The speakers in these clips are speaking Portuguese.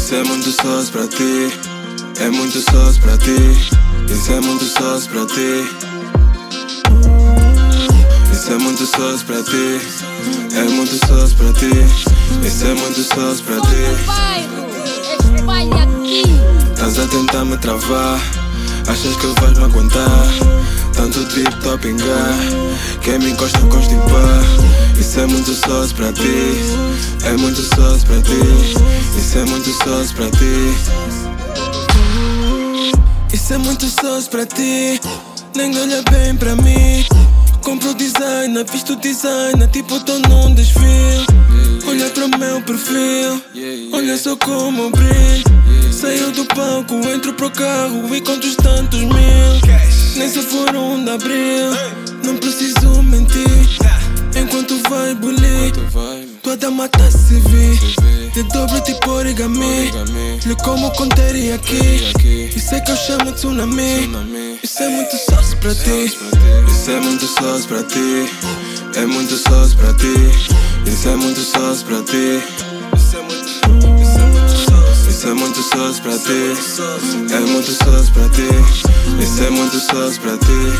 Isso é muito sauce pra ti. É muito sauce pra ti. Isso é muito sauce pra ti. Isso é muito sauce pra ti. É muito sauce pra ti. Isso é muito sauce pra ti. Espalha aqui. Estás a tentar me travar. Achas que vais me aguentar? Tanto trip tô a pingar. Quem me encosta constipar. Isso é muito sauce pra ti. É muito sauce pra ti. Isso é muito sauce pra ti. Isso é muito sauce pra ti. Nem olha bem pra mim. Compro designer, visto designer, tipo tô num desfile. Olha pro meu perfil, olha só como eu brilho. Saio do palco, entro pro carro e conto os tantos mil. Nem se for de abril, não preciso mentir. Enquanto vai bulir, toda mata se vi. De dobro tipo origami. Lhe como com teriyaki. Isso é que eu chamo tsunami. Isso é muito sauce pra ti. Isso é muito sauce pra ti. É muito sauce pra ti. Isso é muito sauce pra ti. Isso é muito sauce pra ti. É muito sauce pra ti. Isso é muito sauce pra ti.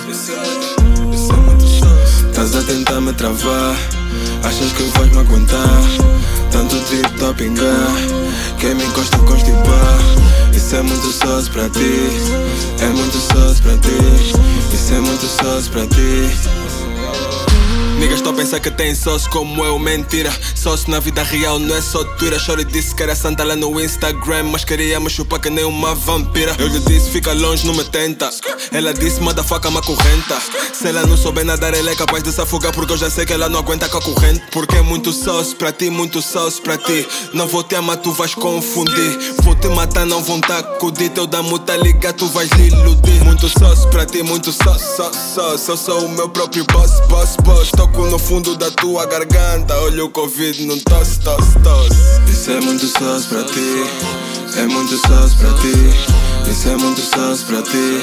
Estás a tentar me travar. Achas que vais me aguentar? Tanto trip tô a pingar. Quem me encosta constipar. Isso é muito sauce pra ti. É muito sauce pra ti. Isso é muito sauce pra ti. Niggas tô a pensar que tem sauce como eu, mentira. Sauce na vida real não é só Twitter. Shorty disse que era santa lá no Instagram, mas queria me chupar que nem uma vampira. Eu lhe disse fica longe, não me tenta. Ela disse motherfucker, me acorrenta. Se ela não souber nadar, ela é capaz de se afogar, porque eu já sei que ela não aguenta com a corrente. Porque é muito sauce pra ti, muito sauce pra ti. Não vou te amar, tu vais confundir. Vou te matar, não vão tá com dito. Eu da muta liga, tu vais lhe iludir. Muito sauce pra ti, muito sauce, sauce, sauce. Eu sou o meu próprio boss, boss, boss. Toco no fundo da tua garganta. Olha o Covid num tosse, tosse, tosse. Isso é muito sauce pra ti. É muito sauce pra ti. Isso é muito sauce pra ti.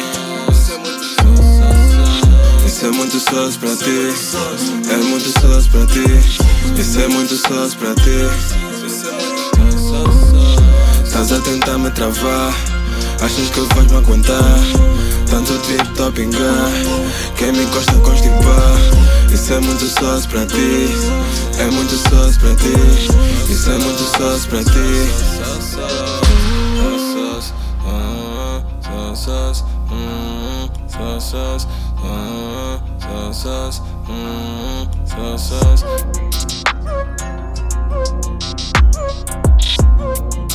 Isso é muito sauce pra ti. É muito sauce pra ti. Isso é muito sauce pra ti. Estás a tentar me travar. Achas que vais me aguentar? Tanto trip tô a pingar. Quem me encosta constipar. Isso é muito sauce pra ti. É muito sauce pra ti. Isso é muito sauce pra ti. Sauce.